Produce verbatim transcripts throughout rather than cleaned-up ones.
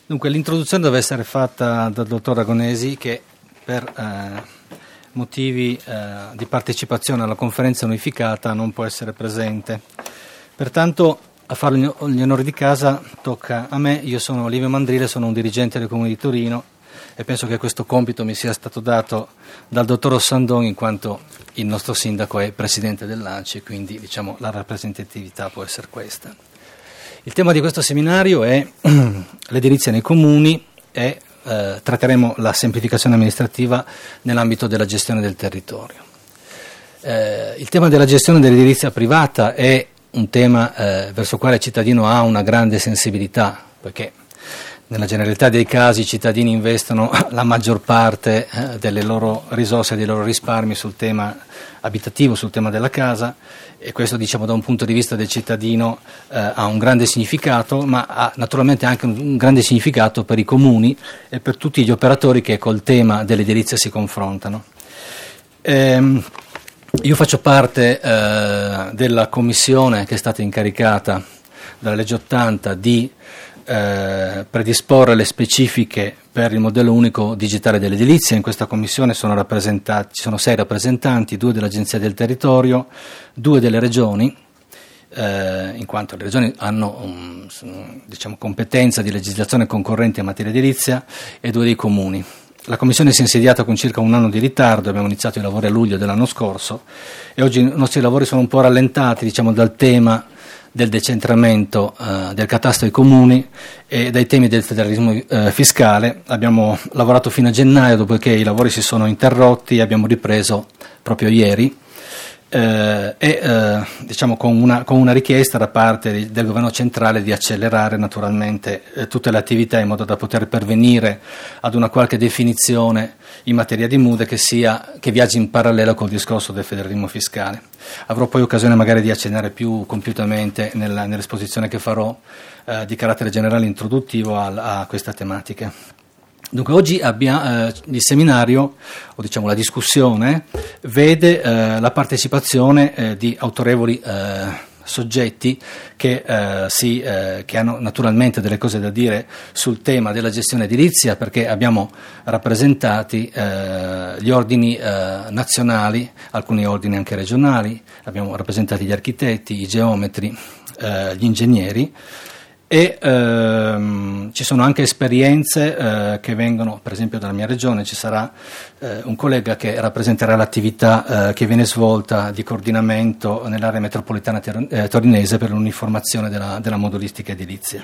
Dunque, l'introduzione deve essere fatta dal dottor Agonesi, che per eh, motivi eh, di partecipazione alla conferenza unificata non può essere presente. Pertanto, a fare gli onori di casa tocca a me. Io sono Livio Mandrile, sono un dirigente del Comune di Torino e penso che questo compito mi sia stato dato dal dottor Ossandon, in quanto il nostro sindaco è presidente dell'A N C I, quindi diciamo la rappresentatività può essere questa. Il tema di questo seminario è l'edilizia nei comuni e eh, tratteremo la semplificazione amministrativa nell'ambito della gestione del territorio. Eh, il tema della gestione dell'edilizia privata è un tema eh, verso il quale il cittadino ha una grande sensibilità, perché nella generalità dei casi i cittadini investono la maggior parte eh, delle loro risorse e dei loro risparmi sul tema abitativo, sul tema della casa, e questo, diciamo, da un punto di vista del cittadino eh, ha un grande significato, ma ha naturalmente anche un, un grande significato per i comuni e per tutti gli operatori che col tema dell'edilizia si confrontano. Ehm, io faccio parte eh, della commissione che è stata incaricata dalla legge ottanta di Eh, predisporre le specifiche per il modello unico digitale dell'edilizia. In questa commissione sono rappresentati, ci sono sei rappresentanti, due dell'Agenzia del Territorio, due delle regioni, eh, in quanto le regioni hanno um, diciamo, competenza di legislazione concorrente in materia edilizia, e due dei comuni. La commissione si è insediata con circa un anno di ritardo, abbiamo iniziato i lavori a luglio dell'anno scorso e oggi i nostri lavori sono un po' rallentati, diciamo, dal tema del decentramento eh, del catasto ai comuni e dai temi del federalismo eh, fiscale. Abbiamo lavorato fino a gennaio, dopodiché i lavori si sono interrotti e abbiamo ripreso proprio ieri eh, e eh, diciamo con una, con una richiesta da parte di, del governo centrale di accelerare naturalmente eh, tutte le attività in modo da poter pervenire ad una qualche definizione in materia di M U D E che, sia, che viaggi in parallelo col discorso del federalismo fiscale. Avrò poi occasione magari di accennare più compiutamente nella, nell'esposizione che farò eh, di carattere generale introduttivo a, a questa tematica. Dunque oggi abbiamo, eh, il seminario, o diciamo la discussione, vede eh, la partecipazione eh, di autorevoli eh, soggetti che, eh, si, eh, che hanno naturalmente delle cose da dire sul tema della gestione edilizia, perché abbiamo rappresentati eh, gli ordini eh, nazionali, alcuni ordini anche regionali, abbiamo rappresentati gli architetti, i geometri, eh, gli ingegneri, e ehm, ci sono anche esperienze eh, che vengono, per esempio dalla mia regione ci sarà eh, un collega che rappresenterà l'attività eh, che viene svolta di coordinamento nell'area metropolitana ter- eh, torinese per l'uniformazione della, della modulistica edilizia.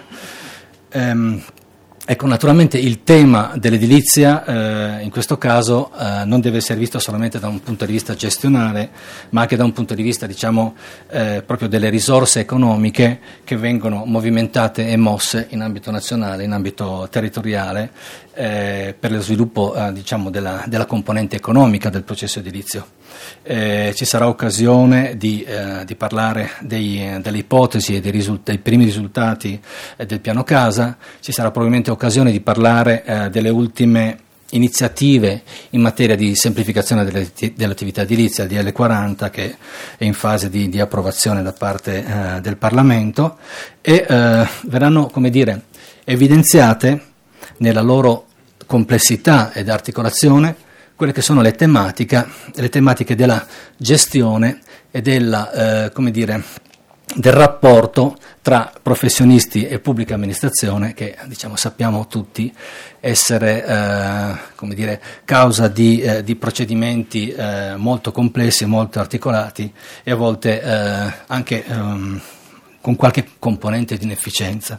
Ehm, Ecco, naturalmente il tema dell'edilizia eh, in questo caso eh, non deve essere visto solamente da un punto di vista gestionale, ma anche da un punto di vista, diciamo, eh, proprio delle risorse economiche che vengono movimentate e mosse in ambito nazionale, in ambito territoriale, eh, per lo sviluppo eh, diciamo della, della componente economica del processo edilizio. Eh, ci sarà occasione di, eh, di parlare dei, delle ipotesi e dei, risult- dei primi risultati eh, del piano casa. Ci sarà probabilmente occasione di parlare eh, delle ultime iniziative in materia di semplificazione delle, dell'attività edilizia, il D L quaranta, che è in fase di, di approvazione da parte eh, del Parlamento, e eh, verranno, come dire, evidenziate nella loro complessità ed articolazione quelle che sono le tematiche, le tematiche della gestione e della, eh, come dire, del rapporto tra professionisti e pubblica amministrazione, che, diciamo, sappiamo tutti essere eh, come dire, causa di, eh, di procedimenti eh, molto complessi, molto articolati e a volte eh, anche ehm, con qualche componente di inefficienza.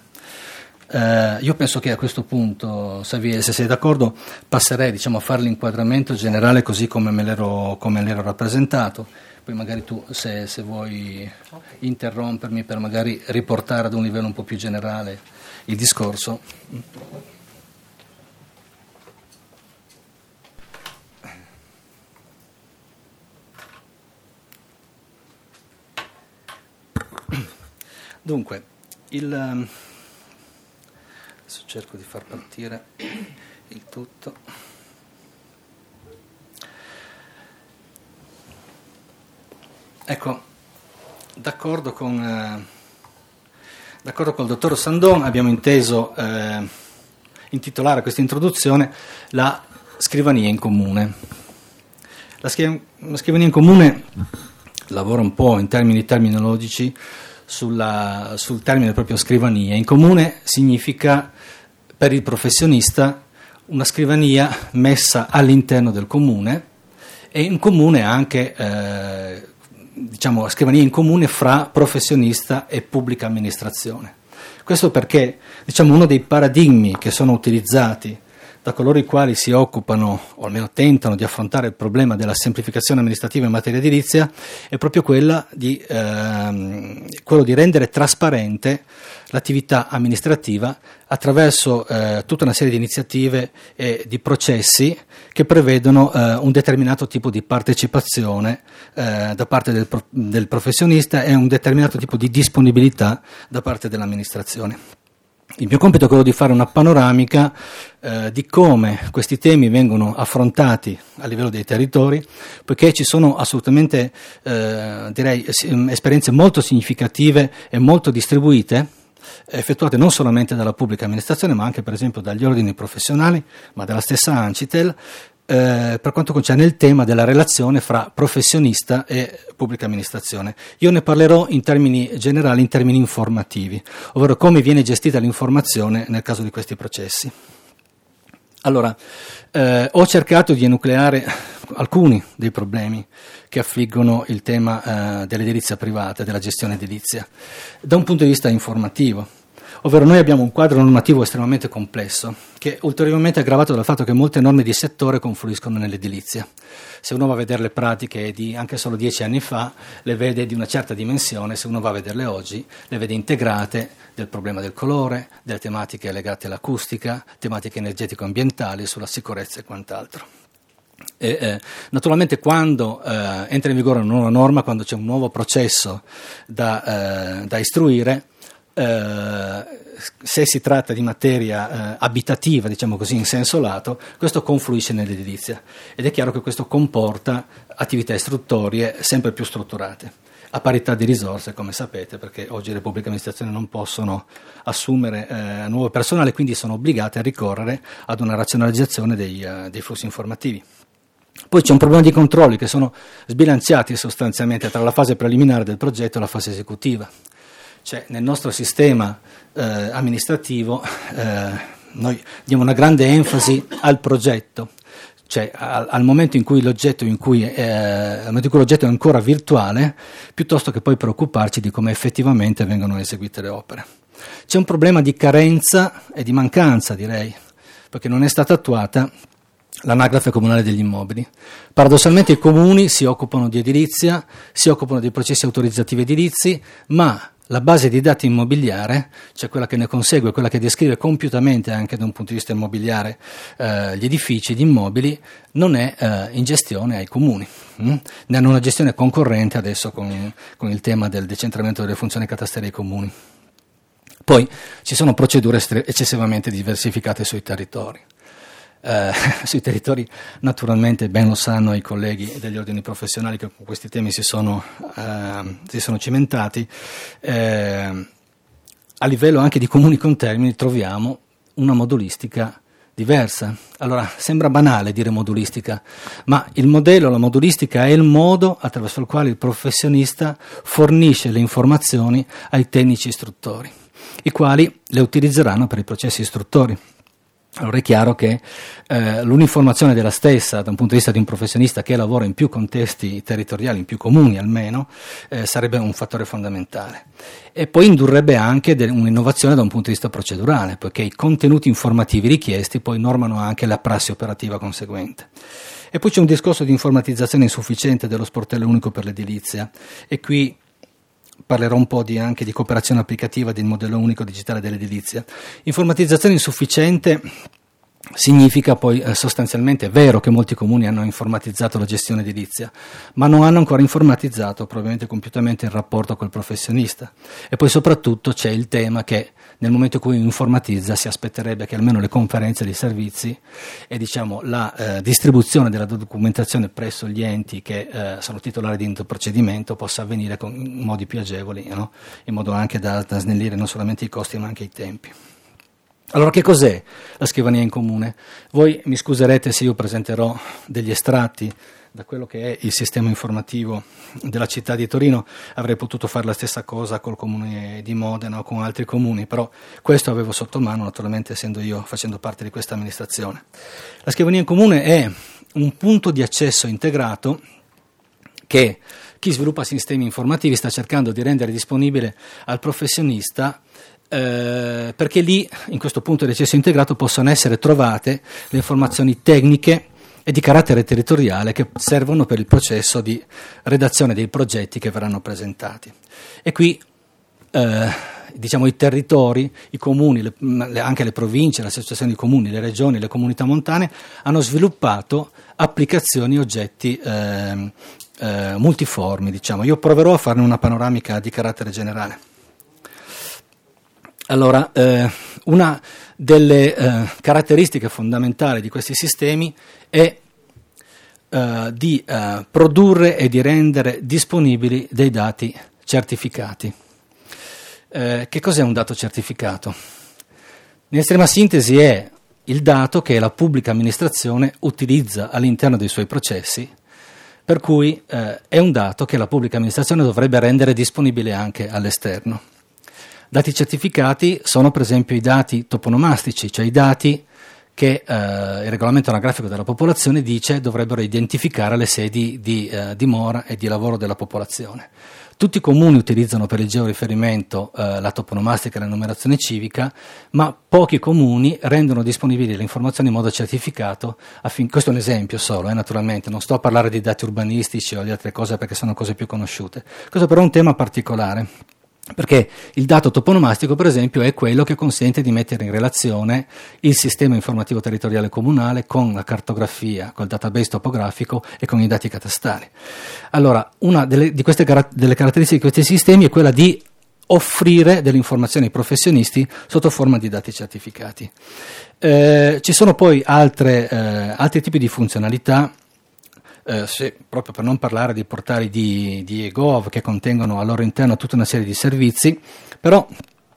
Uh, io penso che a questo punto, Xavier, se sei d'accordo, passerei, diciamo, a fare l'inquadramento generale così come me l'ero, come l'ero rappresentato, poi magari tu, se, se vuoi interrompermi per magari riportare ad un livello un po' più generale il discorso. Dunque, il... Adesso cerco di far partire il tutto. Ecco, d'accordo con, eh, d'accordo col dottor Sandon abbiamo inteso eh, intitolare questa introduzione la scrivania in comune. La, schia- la scrivania in comune lavora un po' in termini terminologici sulla, sul termine proprio scrivania. In comune significa per il professionista una scrivania messa all'interno del comune, e in comune anche eh, diciamo scrivania in comune fra professionista e pubblica amministrazione. Questo perché diciamo uno dei paradigmi che sono utilizzati da coloro i quali si occupano, o almeno tentano di affrontare il problema della semplificazione amministrativa in materia edilizia, è proprio quella di, ehm, quello di rendere trasparente l'attività amministrativa attraverso eh, tutta una serie di iniziative e di processi che prevedono eh, un determinato tipo di partecipazione eh, da parte del, pro- del professionista e un determinato tipo di disponibilità da parte dell'amministrazione. Il mio compito è quello di fare una panoramica eh, di come questi temi vengono affrontati a livello dei territori, poiché ci sono assolutamente eh, direi esperienze molto significative e molto distribuite, effettuate non solamente dalla pubblica amministrazione ma anche per esempio dagli ordini professionali, ma dalla stessa Ancitel, eh, per quanto concerne il tema della relazione fra professionista e pubblica amministrazione. Io ne parlerò in termini generali, in termini informativi, ovvero come viene gestita l'informazione nel caso di questi processi. Allora, eh, ho cercato di enucleare alcuni dei problemi che affliggono il tema eh, dell'edilizia privata, della gestione edilizia, da un punto di vista informativo. Ovvero noi abbiamo un quadro normativo estremamente complesso, che è ulteriormente aggravato dal fatto che molte norme di settore confluiscono nell'edilizia. Se uno va a vedere le pratiche di anche solo dieci anni fa, le vede di una certa dimensione; se uno va a vederle oggi, le vede integrate del problema del colore, delle tematiche legate all'acustica, tematiche energetico-ambientali, sulla sicurezza e quant'altro. E, eh, naturalmente quando eh, entra in vigore una nuova norma, quando c'è un nuovo processo da, eh, da istruire, Uh, se si tratta di materia uh, abitativa, diciamo così, in senso lato, questo confluisce nell'edilizia, ed è chiaro che questo comporta attività istruttorie sempre più strutturate, a parità di risorse, come sapete, perché oggi le pubbliche amministrazioni non possono assumere uh, nuovo personale, quindi sono obbligate a ricorrere ad una razionalizzazione dei, uh, dei flussi informativi. Poi c'è un problema di controlli che sono sbilanciati sostanzialmente tra la fase preliminare del progetto e la fase esecutiva. Cioè, nel nostro sistema eh, amministrativo eh, noi diamo una grande enfasi al progetto, cioè al, al momento in cui l'oggetto in cui, eh, al momento in cui l'oggetto è ancora virtuale, piuttosto che poi preoccuparci di come effettivamente vengono eseguite le opere. C'è un problema di carenza e di mancanza, direi, perché non è stata attuata l'anagrafe comunale degli immobili. Paradossalmente i comuni si occupano di edilizia, si occupano dei processi autorizzativi edilizi, ma la base di dati immobiliare, cioè quella che ne consegue, quella che descrive compiutamente anche da un punto di vista immobiliare eh, gli edifici, gli immobili, non è eh, in gestione ai comuni. Mm? Ne hanno una gestione concorrente adesso con, con il tema del decentramento delle funzioni catastali ai comuni. Poi ci sono procedure estre- eccessivamente diversificate sui territori. Eh, sui territori naturalmente ben lo sanno i colleghi degli ordini professionali che con questi temi si sono, eh, si sono cimentati, eh, a livello anche di comuni contermini troviamo una modulistica diversa. Allora sembra banale dire modulistica, ma il modello, la modulistica è il modo attraverso il quale il professionista fornisce le informazioni ai tecnici istruttori, i quali le utilizzeranno per i processi istruttori. Allora è chiaro che eh, l'uniformazione della stessa da un punto di vista di un professionista che lavora in più contesti territoriali, in più comuni almeno, eh, sarebbe un fattore fondamentale. E poi indurrebbe anche de- un'innovazione da un punto di vista procedurale, poiché i contenuti informativi richiesti poi normano anche la prassi operativa conseguente. E poi c'è un discorso di informatizzazione insufficiente dello sportello unico per l'edilizia, e qui parlerò un po' di, anche di cooperazione applicativa del modello unico digitale dell'edilizia. Informatizzazione insufficiente significa poi eh, sostanzialmente, è vero che molti comuni hanno informatizzato la gestione edilizia, ma non hanno ancora informatizzato probabilmente compiutamente il rapporto col professionista. E poi soprattutto c'è il tema che nel momento in cui informatizza si aspetterebbe che almeno le conferenze dei servizi e diciamo la eh, distribuzione della documentazione presso gli enti che eh, sono titolari di un procedimento possa avvenire con, in modi più agevoli, no? In modo anche da, da snellire non solamente i costi ma anche i tempi. Allora, che cos'è la scrivania in comune? Voi mi scuserete se io presenterò degli estratti da quello che è il sistema informativo della città di Torino. Avrei potuto fare la stessa cosa col comune di Modena o con altri comuni, però questo avevo sotto mano, naturalmente essendo io facendo parte di questa amministrazione. La scrivania in comune è un punto di accesso integrato che chi sviluppa sistemi informativi sta cercando di rendere disponibile al professionista, eh, perché lì, in questo punto di accesso integrato, possono essere trovate le informazioni tecniche e di carattere territoriale che servono per il processo di redazione dei progetti che verranno presentati. E qui eh, diciamo i territori, i comuni, le, le, anche le province, le associazioni di comuni, le regioni, le comunità montane hanno sviluppato applicazioni, oggetti eh, eh, multiformi, diciamo. Io proverò a farne una panoramica di carattere generale. Allora, eh, una delle eh, caratteristiche fondamentali di questi sistemi è eh, di eh, produrre e di rendere disponibili dei dati certificati. Eh, che cos'è un dato certificato? In estrema sintesi è il dato che la pubblica amministrazione utilizza all'interno dei suoi processi, per cui eh, è un dato che la pubblica amministrazione dovrebbe rendere disponibile anche all'esterno. Dati certificati sono per esempio i dati toponomastici, cioè i dati che eh, il regolamento anagrafico della popolazione dice dovrebbero identificare le sedi di eh, dimora e di lavoro della popolazione. Tutti i comuni utilizzano per il georiferimento eh, la toponomastica e la numerazione civica, ma pochi comuni rendono disponibili le informazioni in modo certificato. Affin- questo è un esempio solo, eh, naturalmente, non sto a parlare di dati urbanistici o di altre cose perché sono cose più conosciute. Questo però è un tema particolare, perché il dato toponomastico, per esempio, è quello che consente di mettere in relazione il sistema informativo territoriale comunale con la cartografia, col database topografico e con i dati catastali. Allora, una delle, di queste delle caratteristiche di questi sistemi è quella di offrire delle informazioni ai professionisti sotto forma di dati certificati. Eh, ci sono poi altre, eh, altri tipi di funzionalità. Eh, se, proprio per non parlare dei portali di, di eGov che contengono al loro interno tutta una serie di servizi, però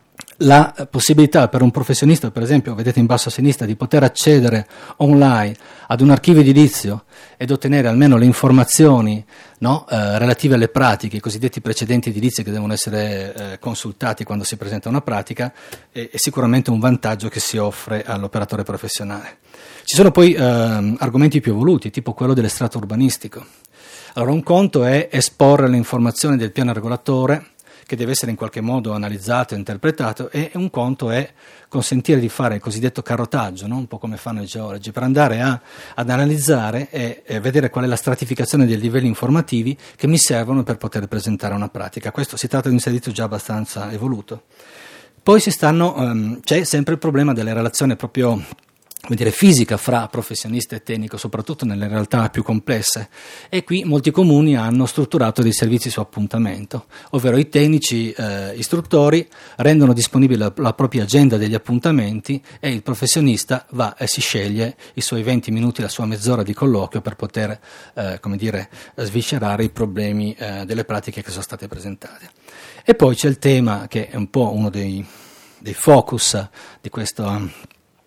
la possibilità per un professionista, per esempio, vedete in basso a sinistra, di poter accedere online ad un archivio edilizio ed ottenere almeno le informazioni, no, eh, relative alle pratiche, i cosiddetti precedenti edilizi che devono essere eh, consultati quando si presenta una pratica, è, è sicuramente un vantaggio che si offre all'operatore professionale. Ci sono poi eh, argomenti più evoluti, tipo quello dell'estratto urbanistico. Allora, un conto è esporre le informazioni del piano regolatore, che deve essere in qualche modo analizzato e interpretato, e un conto è consentire di fare il cosiddetto carrotaggio, no? Un po' come fanno i geologi, per andare a, ad analizzare e, e vedere qual è la stratificazione dei livelli informativi che mi servono per poter presentare una pratica. Questo si tratta di un servizio già abbastanza evoluto. Poi si stanno, um, c'è sempre il problema delle relazioni proprio, come dire, fisica fra professionista e tecnico, soprattutto nelle realtà più complesse, e qui molti comuni hanno strutturato dei servizi su appuntamento, ovvero i tecnici eh, istruttori rendono disponibile la, la propria agenda degli appuntamenti e il professionista va e si sceglie i suoi venti minuti, la sua mezz'ora di colloquio per poter eh, come dire, sviscerare i problemi eh, delle pratiche che sono state presentate. E poi c'è il tema che è un po' uno dei, dei focus di questo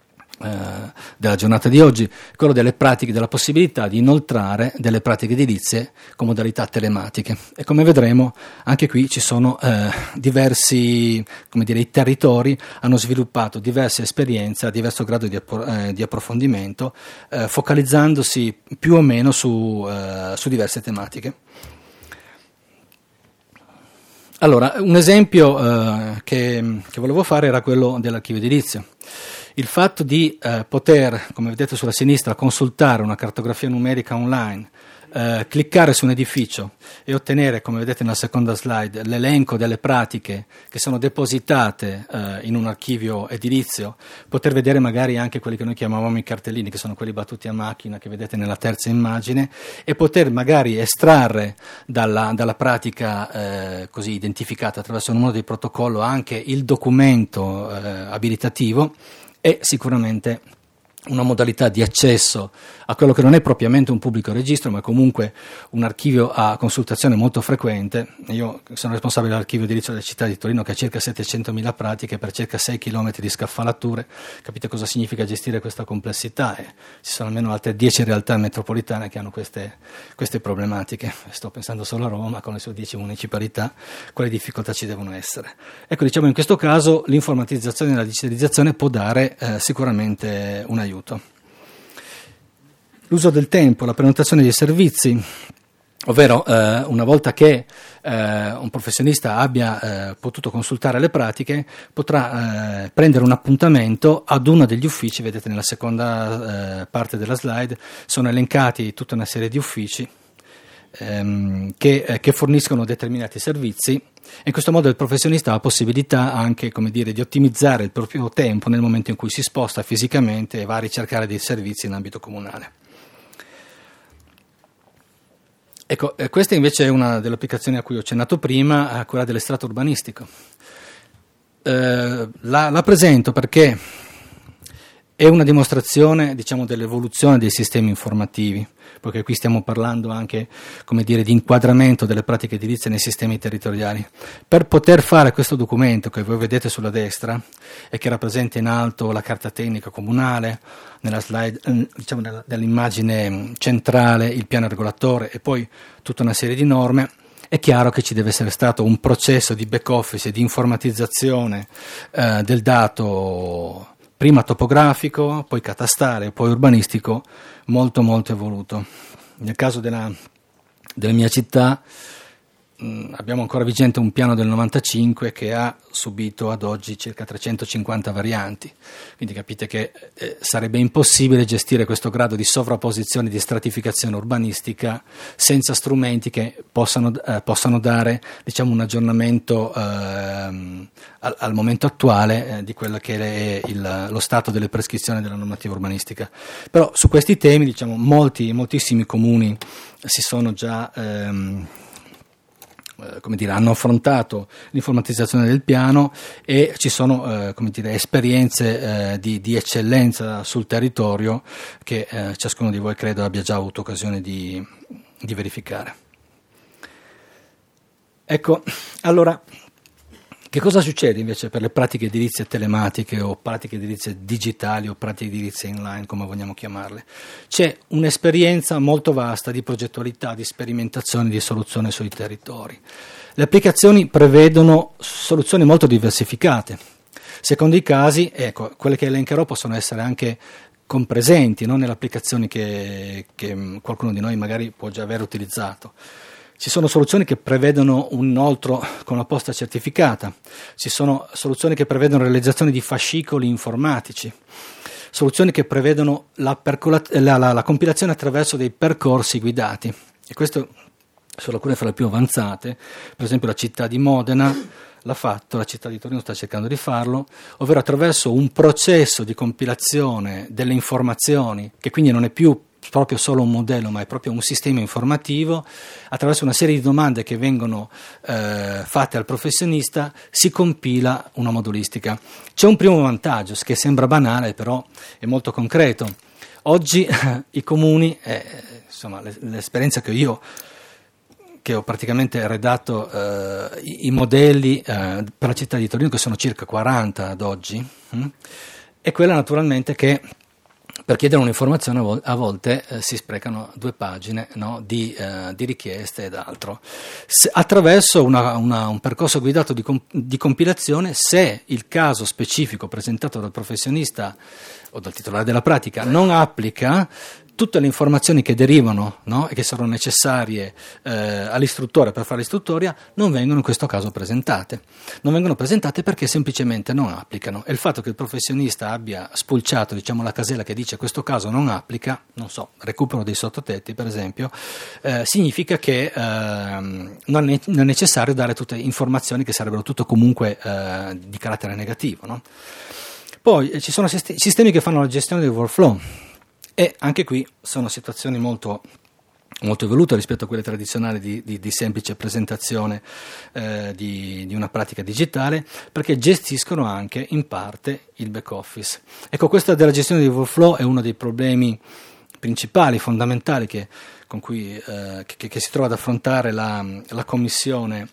della giornata di oggi, quello delle pratiche, della possibilità di inoltrare delle pratiche edilizie con modalità telematiche. E come vedremo anche qui ci sono eh, diversi, come dire, i territori hanno sviluppato diverse esperienze a diverso grado di, appro- eh, di approfondimento, eh, focalizzandosi più o meno su, eh, su diverse tematiche. Allora, un esempio eh, che, che volevo fare era quello dell'archivio edilizio. Il fatto di eh, poter, come vedete sulla sinistra, consultare una cartografia numerica online, eh, cliccare su un edificio e ottenere, come vedete nella seconda slide, l'elenco delle pratiche che sono depositate eh, in un archivio edilizio, poter vedere magari anche quelli che noi chiamavamo i cartellini, che sono quelli battuti a macchina che vedete nella terza immagine, e poter magari estrarre dalla, dalla pratica eh, così identificata attraverso un numero di protocollo anche il documento eh, abilitativo, è sicuramente una modalità di accesso a quello che non è propriamente un pubblico registro, ma comunque un archivio a consultazione molto frequente. Io sono responsabile dell'archivio edilizio della città di Torino, che ha circa settecentomila pratiche per circa sei chilometri di scaffalature. Capite cosa significa gestire questa complessità? E ci sono almeno altre dieci realtà metropolitane che hanno queste, queste problematiche. Sto pensando solo a Roma, con le sue dieci municipalità, quali difficoltà ci devono essere. Ecco, diciamo in questo caso l'informatizzazione e la digitalizzazione può dare eh, sicuramente un aiuto. L'uso del tempo, la prenotazione dei servizi, ovvero eh, una volta che eh, un professionista abbia eh, potuto consultare le pratiche, potrà eh, prendere un appuntamento ad uno degli uffici. Vedete nella seconda eh, parte della slide sono elencati tutta una serie di uffici ehm, che, eh, che forniscono determinati servizi. In questo modo il professionista ha la possibilità anche, come dire, di ottimizzare il proprio tempo nel momento in cui si sposta fisicamente e va a ricercare dei servizi in ambito comunale. Ecco, eh, questa invece è una delle applicazioni a cui ho accennato prima, quella dell'estratto urbanistico. Eh, la, la presento perché è una dimostrazione, diciamo, dell'evoluzione dei sistemi informativi, perché qui stiamo parlando anche, come dire, di inquadramento delle pratiche edilizie nei sistemi territoriali. Per poter fare questo documento che voi vedete sulla destra e che rappresenta in alto la carta tecnica comunale, nella slide, diciamo, nella, nell'immagine centrale il piano regolatore e poi tutta una serie di norme, è chiaro che ci deve essere stato un processo di back office e di informatizzazione eh, del dato, prima topografico, poi catastale, poi urbanistico, molto molto evoluto. Nel caso della, della mia città mh, abbiamo ancora vigente un piano del novantacinque che ha subito ad oggi circa trecentocinquanta varianti, quindi capite che eh, sarebbe impossibile gestire questo grado di sovrapposizione, di stratificazione urbanistica senza strumenti che possano, eh, possano dare, diciamo, un aggiornamento ehm, al, al momento attuale eh, di quello che è il, lo stato delle prescrizioni della normativa urbanistica. Però su questi temi, diciamo, molti, moltissimi comuni si sono già ehm, come dire, hanno affrontato l'informatizzazione del piano e ci sono eh, come dire, esperienze eh, di, di eccellenza sul territorio che eh, ciascuno di voi credo abbia già avuto occasione di, di verificare. Ecco, allora, che cosa succede invece per le pratiche edilizie telematiche o pratiche edilizie digitali o pratiche edilizie online, come vogliamo chiamarle? C'è un'esperienza molto vasta di progettualità, di sperimentazione, di soluzione sui territori. Le applicazioni prevedono soluzioni molto diversificate. Secondo i casi, ecco, quelle che elencherò possono essere anche compresenti, no, nelle applicazioni che, che qualcuno di noi magari può già aver utilizzato. Ci sono soluzioni che prevedono un inoltro con la posta certificata, ci sono soluzioni che prevedono la realizzazione di fascicoli informatici, soluzioni che prevedono la, percola- la, la, la compilazione attraverso dei percorsi guidati. E questo sono alcune fra le più avanzate, per esempio la città di Modena l'ha fatto, la città di Torino sta cercando di farlo, ovvero attraverso un processo di compilazione delle informazioni, che quindi non è più proprio solo un modello, ma è proprio un sistema informativo, attraverso una serie di domande che vengono eh, fatte al professionista, si compila una modulistica. C'è un primo vantaggio, che sembra banale, però è molto concreto. Oggi eh, i comuni, eh, insomma, l'esperienza che io che ho praticamente redatto eh, i, i modelli eh, per la città di Torino, che sono circa quaranta ad oggi, hm? È quella naturalmente che per chiedere un'informazione a, vol- a volte eh, si sprecano due pagine, no, di, eh, di richieste ed altro. Se, attraverso una, una, un percorso guidato di, comp- di compilazione, se il caso specifico presentato dal professionista o dal titolare della pratica non applica, tutte le informazioni che derivano, no, e che sono necessarie eh, all'istruttore per fare l'istruttoria non vengono in questo caso presentate. Non vengono presentate perché semplicemente non applicano. E il fatto che il professionista abbia spulciato, diciamo, la casella che dice questo caso non applica, non so, recupero dei sottotetti per esempio, eh, significa che eh, non, è, non è necessario dare tutte informazioni che sarebbero tutto comunque eh, di carattere negativo, no? Poi eh, ci sono sistemi che fanno la gestione del workflow. E anche qui sono situazioni molto molto evolute rispetto a quelle tradizionali di, di, di semplice presentazione eh, di, di una pratica digitale, perché gestiscono anche in parte il back office. Ecco, questa della gestione di workflow è uno dei problemi principali, fondamentali che, con cui, eh, che, che si trova ad affrontare la, la commissione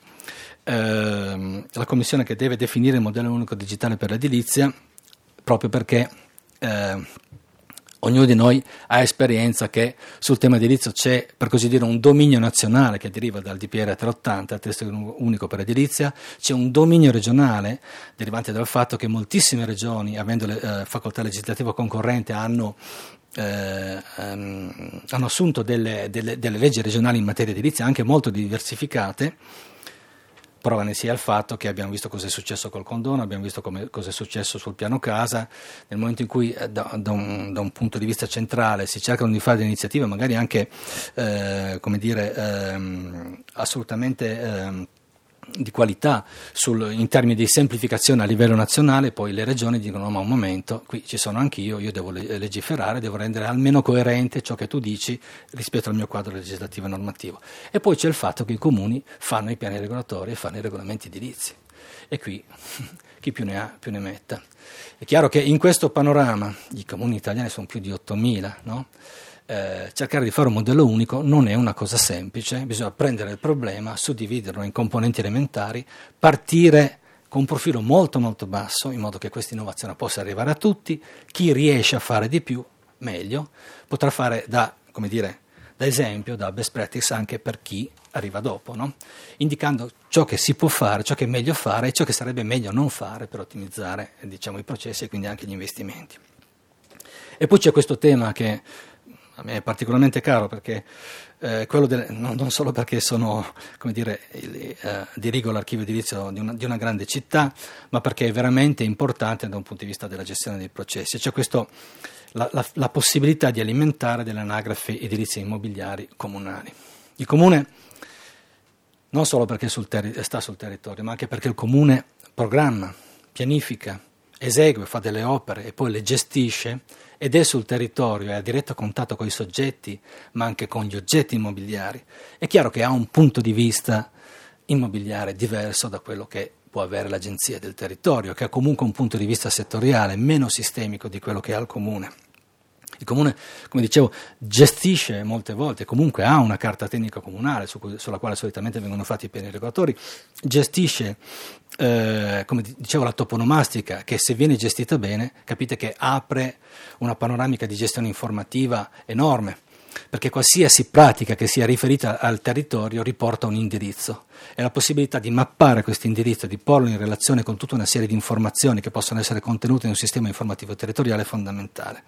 eh, la commissione che deve definire il modello unico digitale per l'edilizia, proprio perché eh, ognuno di noi ha esperienza che sul tema edilizio c'è, per così dire, un dominio nazionale che deriva dal D P R trecentottanta, il testo unico per l'edilizia, c'è un dominio regionale derivante dal fatto che moltissime regioni, avendo le, eh, facoltà legislativa concorrente, hanno, eh, ehm, hanno assunto delle, delle, delle leggi regionali in materia edilizia anche molto diversificate. Prova ne sia il fatto che abbiamo visto cosa è successo col condono, abbiamo visto come, cosa è successo sul piano casa, nel momento in cui eh, da, da, un, da un punto di vista centrale si cercano di fare delle iniziative magari anche eh, come dire, ehm, assolutamente ehm, di qualità sul, in termini di semplificazione a livello nazionale, poi le regioni dicono no, ma un momento, qui ci sono anch'io, io devo legiferare, devo rendere almeno coerente ciò che tu dici rispetto al mio quadro legislativo e normativo. E poi c'è il fatto che i comuni fanno i piani regolatori e fanno i regolamenti edilizi, e qui chi più ne ha più ne metta. È chiaro che in questo panorama i comuni italiani sono più di ottomila, no? Eh, cercare di fare un modello unico non è una cosa semplice, bisogna prendere il problema, suddividerlo in componenti elementari, partire con un profilo molto molto basso in modo che questa innovazione possa arrivare a tutti. Chi riesce a fare di più, meglio, potrà fare da, come dire, da esempio, da best practice anche per chi arriva dopo, no? Indicando ciò che si può fare, ciò che è meglio fare e ciò che sarebbe meglio non fare per ottimizzare, diciamo, i processi e quindi anche gli investimenti. E poi c'è questo tema che a me è particolarmente caro, perché eh, quello del, non, non solo perché sono, come dire, il, eh, dirigo l'archivio edilizio di una, di una grande città, ma perché è veramente importante da un punto di vista della gestione dei processi. C'è questo, la, la, la possibilità di alimentare delle anagrafi edilizie immobiliari comunali. Il comune, non solo perché sul terri- sta sul territorio, ma anche perché il comune programma, pianifica, esegue, fa delle opere e poi le gestisce, ed è sul territorio, è a diretto contatto con i soggetti, ma anche con gli oggetti immobiliari. È chiaro che ha un punto di vista immobiliare diverso da quello che può avere l'agenzia del territorio, che ha comunque un punto di vista settoriale, meno sistemico di quello che ha il comune. Il comune, come dicevo, gestisce molte volte, comunque ha una carta tecnica comunale su cui, sulla quale solitamente vengono fatti i piani regolatori, gestisce, eh, come dicevo, la toponomastica, che se viene gestita bene, capite che apre una panoramica di gestione informativa enorme, perché qualsiasi pratica che sia riferita al territorio riporta un indirizzo, e la possibilità di mappare questo indirizzo, di porlo in relazione con tutta una serie di informazioni che possono essere contenute in un sistema informativo territoriale è fondamentale.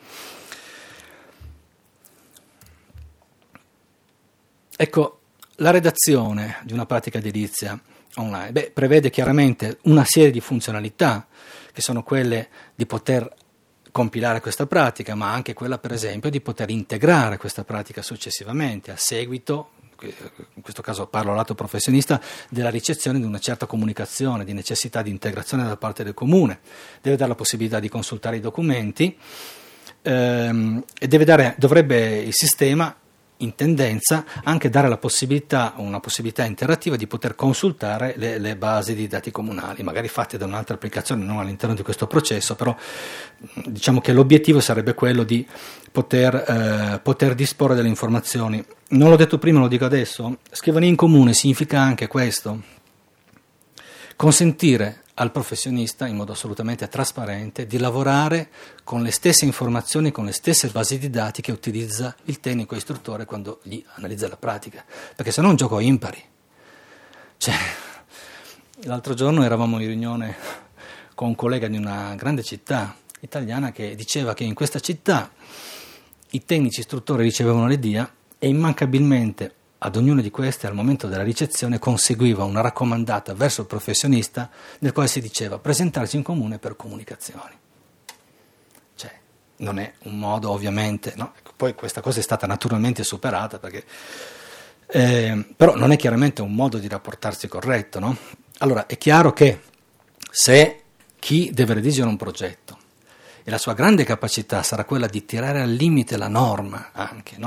Ecco, la redazione di una pratica edilizia online beh, prevede chiaramente una serie di funzionalità, che sono quelle di poter compilare questa pratica, ma anche quella, per esempio, di poter integrare questa pratica successivamente, a seguito, in questo caso parlo al lato professionista, della ricezione di una certa comunicazione, di necessità di integrazione da parte del comune. Deve dare la possibilità di consultare i documenti ehm, e deve dare, dovrebbe il sistema, in tendenza, anche dare la possibilità, una possibilità interattiva di poter consultare le, le basi di dati comunali, magari fatte da un'altra applicazione, non all'interno di questo processo, però diciamo che l'obiettivo sarebbe quello di poter, eh, poter disporre delle informazioni. Non l'ho detto prima, lo dico adesso, scrivania in comune significa anche questo: consentire al professionista, in modo assolutamente trasparente, di lavorare con le stesse informazioni, con le stesse basi di dati che utilizza il tecnico istruttore quando gli analizza la pratica, perché se no è un gioco impari. Cioè, l'altro giorno eravamo in riunione con un collega di una grande città italiana che diceva che in questa città i tecnici istruttori ricevevano le D I A e immancabilmente ad ognuna di queste, al momento della ricezione, conseguiva una raccomandata verso il professionista nel quale si diceva presentarsi in comune per comunicazioni. Cioè, non è un modo, ovviamente, no? Poi questa cosa è stata naturalmente superata, perché, eh, però non è chiaramente un modo di rapportarsi corretto, no? Allora, è chiaro che se chi deve redigere un progetto e la sua grande capacità sarà quella di tirare al limite la norma anche, no?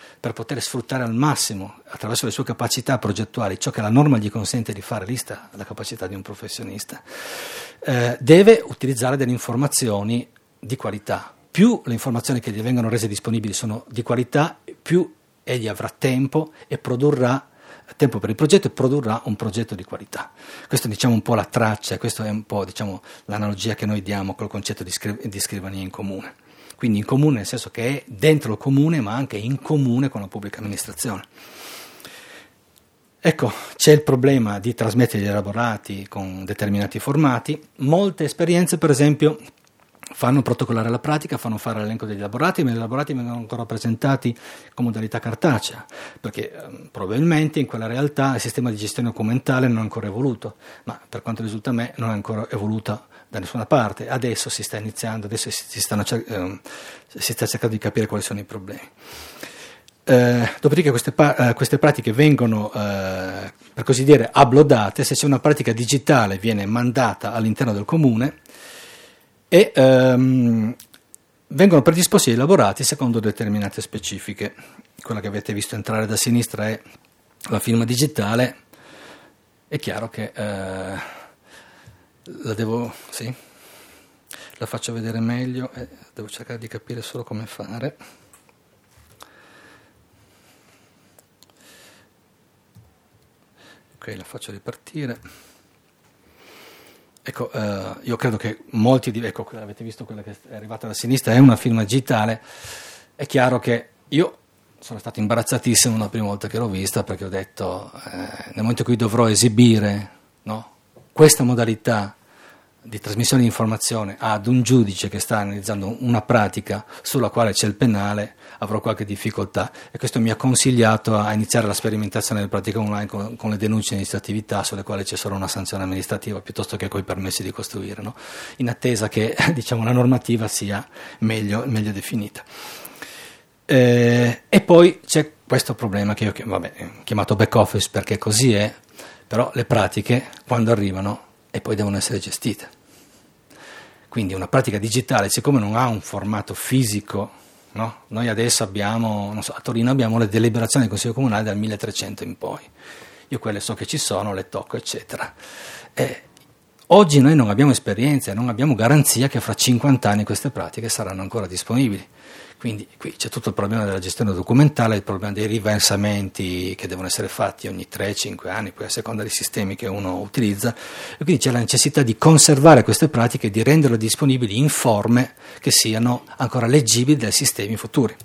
per poter sfruttare al massimo, attraverso le sue capacità progettuali, ciò che la norma gli consente di fare, lì sta la capacità di un professionista, eh, deve utilizzare delle informazioni di qualità. Più le informazioni che gli vengono rese disponibili sono di qualità, più egli avrà tempo e produrrà tempo per il progetto e produrrà un progetto di qualità. Questo diciamo un po' la traccia, questa è un po' diciamo l'analogia che noi diamo col concetto di, scri- di scrivania in comune. Quindi in comune nel senso che è dentro il comune ma anche in comune con la pubblica amministrazione. Ecco, c'è il problema di trasmettere gli elaborati con determinati formati. Molte esperienze, per esempio, fanno protocollare la pratica, fanno fare l'elenco degli elaborati, ma gli elaborati vengono ancora presentati con modalità cartacea, perché eh, probabilmente in quella realtà il sistema di gestione documentale non è ancora evoluto, ma per quanto risulta a me non è ancora evoluta da nessuna parte. Adesso si sta iniziando, adesso si, stanno, eh, si sta cercando di capire quali sono i problemi. Eh, dopodiché queste, pa- eh, queste pratiche vengono, eh, per così dire, uploadate. Se c'è una pratica digitale viene mandata all'interno del comune e ehm, vengono predisposti e elaborati secondo determinate specifiche. Quella che avete visto entrare da sinistra è la firma digitale. È chiaro che eh, la devo, sì, la faccio vedere meglio e devo cercare di capire solo come fare. Ok, la faccio ripartire. Ecco, eh, io credo che molti di ecco, avete visto quella che è arrivata da sinistra, è una firma digitale. È chiaro che io sono stato imbarazzatissimo la prima volta che l'ho vista, perché ho detto, eh, nel momento in cui dovrò esibire, no, questa modalità di trasmissione di informazione ad un giudice che sta analizzando una pratica sulla quale c'è il penale, avrò qualche difficoltà, e questo mi ha consigliato a iniziare la sperimentazione delle pratiche online con, con le denunce di attività sulle quali c'è solo una sanzione amministrativa piuttosto che coi permessi di costruire, no? In attesa che diciamo, la normativa sia meglio, meglio definita. Eh, e poi c'è questo problema che io vabbè, ho chiamato back office perché così è, però le pratiche quando arrivano e poi devono essere gestite. Quindi una pratica digitale, siccome non ha un formato fisico, no? Noi adesso abbiamo, non so, a Torino abbiamo le deliberazioni del Consiglio Comunale dal milletrecento in poi. Io quelle so che ci sono, le tocco, eccetera. E oggi noi non abbiamo esperienza, non abbiamo garanzia che fra cinquanta anni queste pratiche saranno ancora disponibili. Quindi qui c'è tutto il problema della gestione documentale, il problema dei riversamenti che devono essere fatti ogni tre cinque anni, poi a seconda dei sistemi che uno utilizza, e quindi c'è la necessità di conservare queste pratiche e di renderle disponibili in forme che siano ancora leggibili dai sistemi futuri.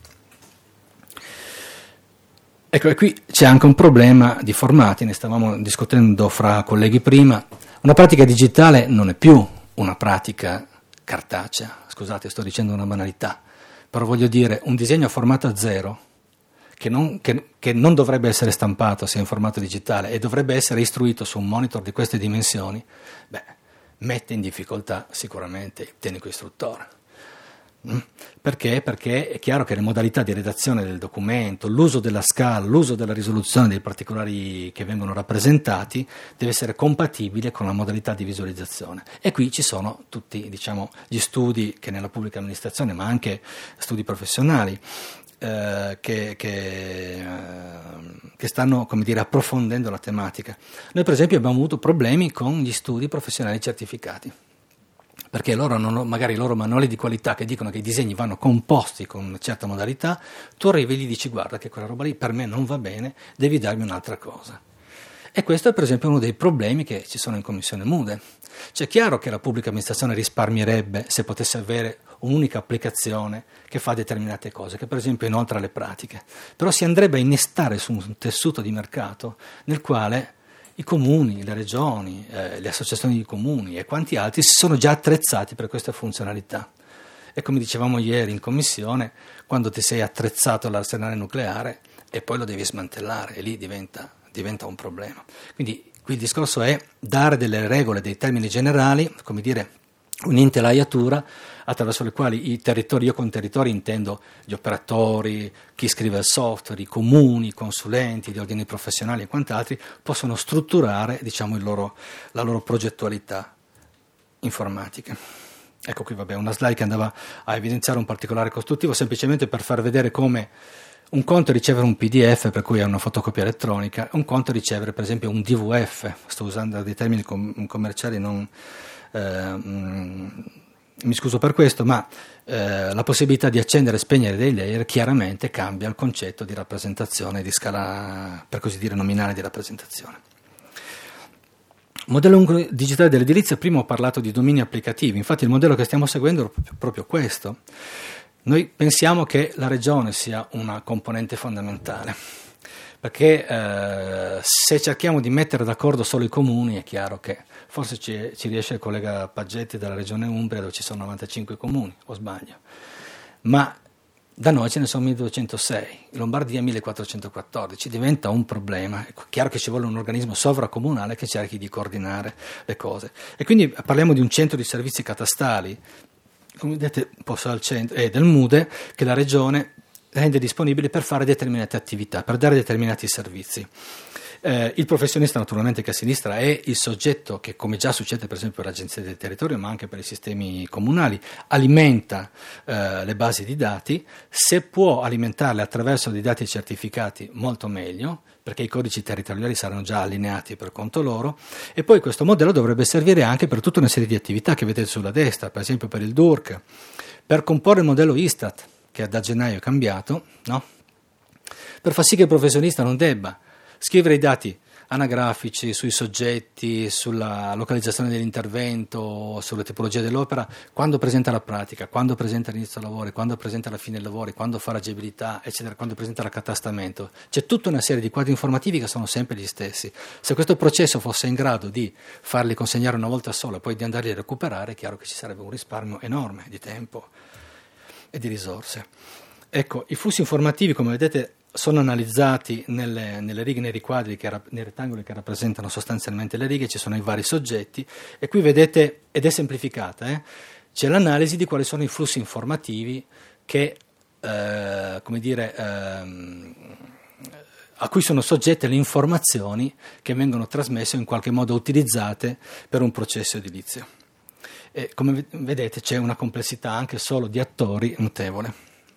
Ecco, e qui c'è anche un problema di formati, ne stavamo discutendo fra colleghi prima. Una pratica digitale non è più una pratica cartacea, scusate, sto dicendo una banalità. Però voglio dire, un disegno a formato zero, che non, che, che non dovrebbe essere stampato se in formato digitale e dovrebbe essere istruito su un monitor di queste dimensioni, beh, mette in difficoltà sicuramente il tecnico istruttore. Perché? Perché è chiaro che le modalità di redazione del documento, l'uso della scala, l'uso della risoluzione dei particolari che vengono rappresentati deve essere compatibile con la modalità di visualizzazione. E qui ci sono tutti, diciamo, gli studi che nella pubblica amministrazione, ma anche studi professionali, eh, che, che, eh, che stanno, come dire, approfondendo la tematica. Noi per esempio abbiamo avuto problemi con gli studi professionali certificati, perché loro hanno magari i loro manuali di qualità che dicono che i disegni vanno composti con una certa modalità, tu arrivi e gli dici guarda che quella roba lì per me non va bene, devi darmi un'altra cosa. E questo è per esempio uno dei problemi che ci sono in Commissione Mude. C'è chiaro che la pubblica amministrazione risparmierebbe se potesse avere un'unica applicazione che fa determinate cose, che per esempio inoltra le pratiche, però si andrebbe a innestare su un tessuto di mercato nel quale i comuni, le regioni, eh, le associazioni di comuni e quanti altri si sono già attrezzati per queste funzionalità. E come dicevamo ieri in commissione, quando ti sei attrezzato all'arsenale nucleare e poi lo devi smantellare, e lì diventa, diventa un problema. Quindi qui il discorso è dare delle regole, dei termini generali, come dire, un'intelaiatura attraverso le quali i territori, io con territori intendo gli operatori, chi scrive il software, i comuni, i consulenti, gli ordini professionali e quant'altri, possono strutturare, diciamo, il loro, la loro progettualità informatica. Ecco qui, vabbè, una slide che andava a evidenziare un particolare costruttivo, semplicemente per far vedere come Un conto è ricevere un P D F, per cui è una fotocopia elettronica, un conto è ricevere per esempio un D V F, sto usando dei termini com- commerciali, non, eh, mm, mi scuso per questo, ma eh, la possibilità di accendere e spegnere dei layer chiaramente cambia il concetto di rappresentazione, di scala, per così dire, nominale di rappresentazione. Modello unico digitale dell'edilizia, prima ho parlato di domini applicativi, infatti il modello che stiamo seguendo è proprio, proprio questo. Noi pensiamo che la regione sia una componente fondamentale, perché eh, se cerchiamo di mettere d'accordo solo i comuni è chiaro che forse ci, ci riesce il collega Paggetti della regione Umbria, dove ci sono novantacinque comuni, o sbaglio, ma da noi ce ne sono milleduecentosei, in Lombardia millequattrocentoquattordici, diventa un problema. È chiaro che ci vuole un organismo sovracomunale che cerchi di coordinare le cose. E quindi parliamo di un centro di servizi catastali, come vedete, posto al centro, e del MUDE, che la regione rende disponibile per fare determinate attività, per dare determinati servizi. Eh, il professionista naturalmente che a sinistra è il soggetto che, come già succede per esempio per l'Agenzia del Territorio, ma anche per i sistemi comunali, alimenta eh, le basi di dati. Se può alimentarle attraverso dei dati certificati, molto meglio, perché i codici territoriali saranno già allineati per conto loro, e poi questo modello dovrebbe servire anche per tutta una serie di attività che vedete sulla destra, per esempio per il D U R C, per comporre il modello Istat, che da gennaio è cambiato, no? Per far sì che il professionista non debba scrivere i dati anagrafici sui soggetti, sulla localizzazione dell'intervento, sulle tipologie dell'opera, quando presenta la pratica, quando presenta l'inizio dei lavori, quando presenta la fine dei lavori, quando fa l'agibilità, eccetera, quando presenta l'accatastamento. C'è tutta una serie di quadri informativi che sono sempre gli stessi. Se questo processo fosse in grado di farli consegnare una volta sola e poi di andarli a recuperare, è chiaro che ci sarebbe un risparmio enorme di tempo e di risorse. Ecco, i flussi informativi, come vedete, sono analizzati nelle, nelle righe, nei riquadri, che, nei rettangoli che rappresentano sostanzialmente le righe, ci sono i vari soggetti, e qui vedete, ed è semplificata, eh, c'è l'analisi di quali sono i flussi informativi che, eh, come dire, eh, a cui sono soggette le informazioni che vengono trasmesse o in qualche modo utilizzate per un processo edilizio. E come vedete c'è una complessità anche solo di attori notevole.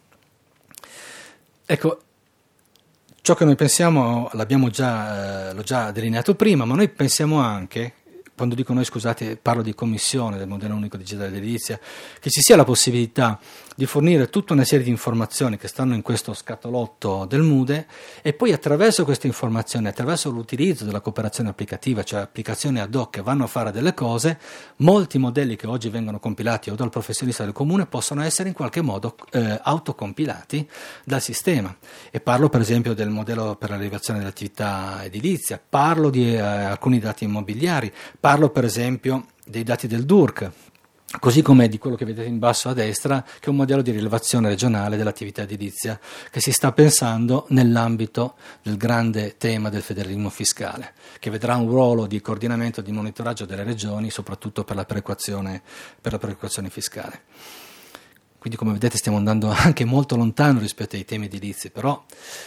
Ecco, ciò che noi pensiamo l'abbiamo già, eh, l'ho già delineato prima, ma noi pensiamo anche, quando dico noi, scusate, parlo di commissione del modello unico digitale dell'edilizia, che ci sia la possibilità di fornire tutta una serie di informazioni che stanno in questo scatolotto del MUDE, e poi attraverso queste informazioni, attraverso l'utilizzo della cooperazione applicativa, cioè applicazioni ad hoc che vanno a fare delle cose, molti modelli che oggi vengono compilati o dal professionista del comune possono essere in qualche modo eh, autocompilati dal sistema. E parlo per esempio del modello per la rilevazione dell'attività edilizia, parlo di eh, alcuni dati immobiliari, parlo per esempio dei dati del D U R C, così come di quello che vedete in basso a destra, che è un modello di rilevazione regionale dell'attività edilizia che si sta pensando nell'ambito del grande tema del federalismo fiscale, che vedrà un ruolo di coordinamento e di monitoraggio delle regioni, soprattutto per la perequazione, per la perequazione fiscale. Quindi, come vedete, stiamo andando anche molto lontano rispetto ai temi edilizi, però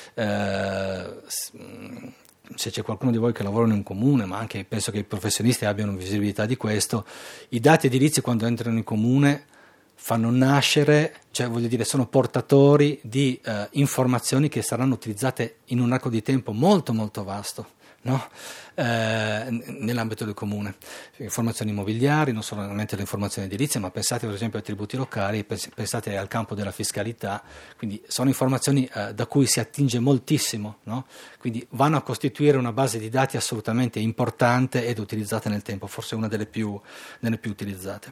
eh, se c'è qualcuno di voi che lavora in un comune, ma anche penso che i professionisti abbiano visibilità di questo, i dati edilizi quando entrano in comune fanno nascere, cioè voglio dire, sono portatori di eh, informazioni che saranno utilizzate in un arco di tempo molto molto vasto, no? eh, nell'ambito del comune. Informazioni immobiliari, non solamente le informazioni edilizie, ma pensate per esempio ai tributi locali, pensate al campo della fiscalità, quindi sono informazioni eh, da cui si attinge moltissimo, no? Quindi vanno a costituire una base di dati assolutamente importante ed utilizzata nel tempo, forse una delle più, delle più utilizzate.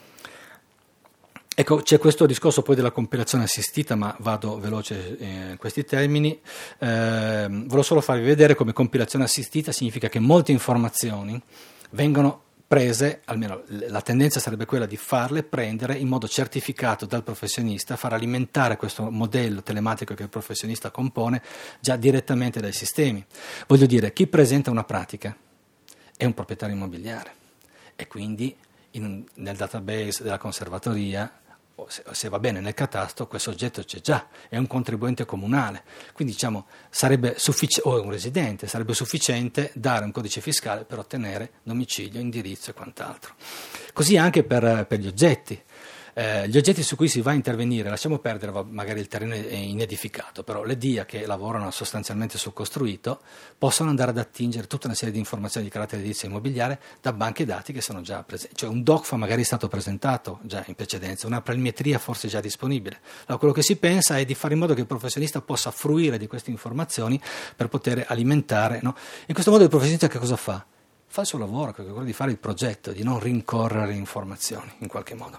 Ecco, c'è questo discorso poi della compilazione assistita, ma vado veloce in questi termini. Eh, volevo solo farvi vedere come compilazione assistita significa che molte informazioni vengono prese, almeno la tendenza sarebbe quella di farle prendere in modo certificato dal professionista, far alimentare questo modello telematico che il professionista compone già direttamente dai sistemi. Voglio dire, chi presenta una pratica è un proprietario immobiliare e quindi in un, nel database della conservatoria, Se, se va bene nel catasto, quel soggetto c'è già, è un contribuente comunale, quindi diciamo sarebbe sufficiente, o un residente, sarebbe sufficiente dare un codice fiscale per ottenere domicilio, indirizzo e quant'altro. Così anche per, per gli oggetti. Eh, gli oggetti su cui si va a intervenire, lasciamo perdere, magari il terreno è inedificato, però le D I A che lavorano sostanzialmente sul costruito possono andare ad attingere tutta una serie di informazioni di carattere edilizio e immobiliare da banche dati che sono già presenti, cioè un D O C F A magari è stato presentato già in precedenza, una planimetria forse già disponibile. Allora, quello che si pensa è di fare in modo che il professionista possa fruire di queste informazioni per poter alimentare, no? In questo modo il professionista che cosa fa? Fa il suo lavoro, che è quello di fare il progetto, di non rincorrere informazioni in qualche modo.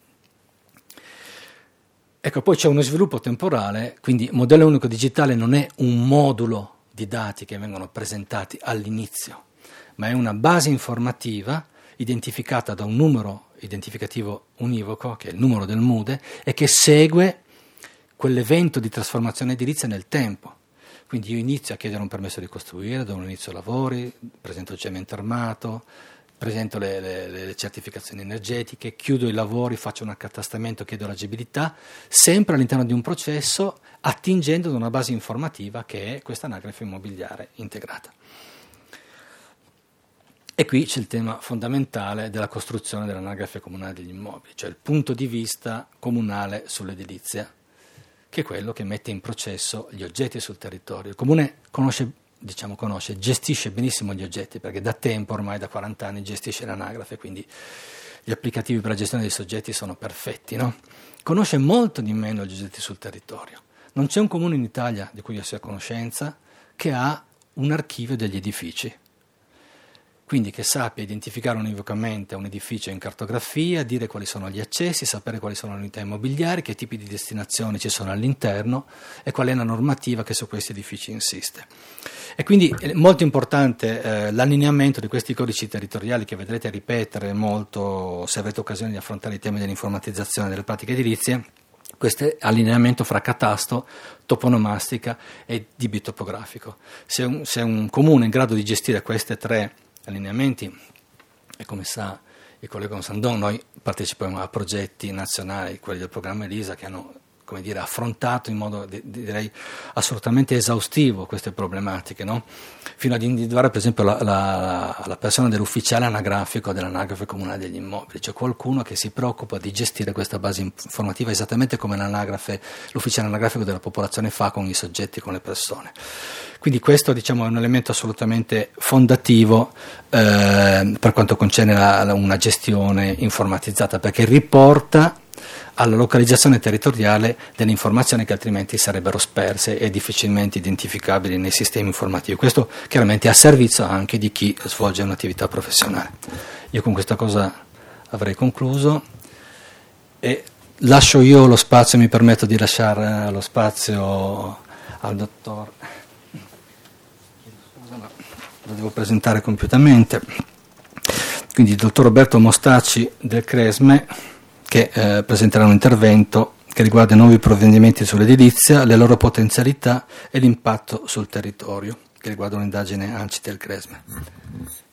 Ecco, poi c'è uno sviluppo temporale, quindi modello unico digitale non è un modulo di dati che vengono presentati all'inizio, ma è una base informativa identificata da un numero identificativo univoco, che è il numero del MUDE, e che segue quell'evento di trasformazione edilizia nel tempo. Quindi io inizio a chiedere un permesso di costruire, do un inizio ai lavori, presento il cemento armato, presento le, le, le certificazioni energetiche, chiudo i lavori, faccio un accatastamento, chiedo l'agibilità, sempre all'interno di un processo attingendo da una base informativa che è questa anagrafe immobiliare integrata. E qui c'è il tema fondamentale della costruzione dell'anagrafe comunale degli immobili, cioè il punto di vista comunale sull'edilizia, che è quello che mette in processo gli oggetti sul territorio. Il comune conosce diciamo conosce, gestisce benissimo gli oggetti, perché da tempo, ormai da quaranta anni, gestisce l'anagrafe, quindi gli applicativi per la gestione dei soggetti sono perfetti, no? Conosce molto di meno gli oggetti sul territorio. Non c'è un comune in Italia, di cui io sia a conoscenza, che ha un archivio degli edifici. Quindi che sappia identificare univocamente un edificio in cartografia, dire quali sono gli accessi, sapere quali sono le unità immobiliari, che tipi di destinazioni ci sono all'interno e qual è la normativa che su questi edifici insiste. E quindi è molto importante eh, l'allineamento di questi codici territoriali che vedrete ripetere molto se avrete occasione di affrontare i temi dell'informatizzazione delle pratiche edilizie, questo allineamento fra catasto, toponomastica e D B topografico. Se un, se un comune è in grado di gestire queste tre allineamenti, e come sa il collega Sandon, noi partecipiamo a progetti nazionali, quelli del programma ELISA, che hanno, come dire, affrontato in modo direi assolutamente esaustivo queste problematiche, no? Fino ad individuare per esempio la, la, la persona dell'ufficiale anagrafico dell'anagrafe comunale degli immobili, cioè qualcuno che si preoccupa di gestire questa base informativa esattamente come l'anagrafe, l'ufficiale anagrafico della popolazione fa con i soggetti, con le persone. Quindi questo, diciamo, è un elemento assolutamente fondativo eh, per quanto concerne la, la, una gestione informatizzata, perché riporta alla localizzazione territoriale delle informazioni che altrimenti sarebbero sperse e difficilmente identificabili nei sistemi informativi. Questo chiaramente è a servizio anche di chi svolge un'attività professionale. Io con questa cosa avrei concluso e lascio io lo spazio, mi permetto di lasciare lo spazio al dottor, lo devo presentare compiutamente, quindi il dottor Roberto Mostacci del Cresme, che eh, presenterà un intervento che riguarda i nuovi provvedimenti sull'edilizia, le loro potenzialità e l'impatto sul territorio, che riguarda un'indagine ANCI del Cresme.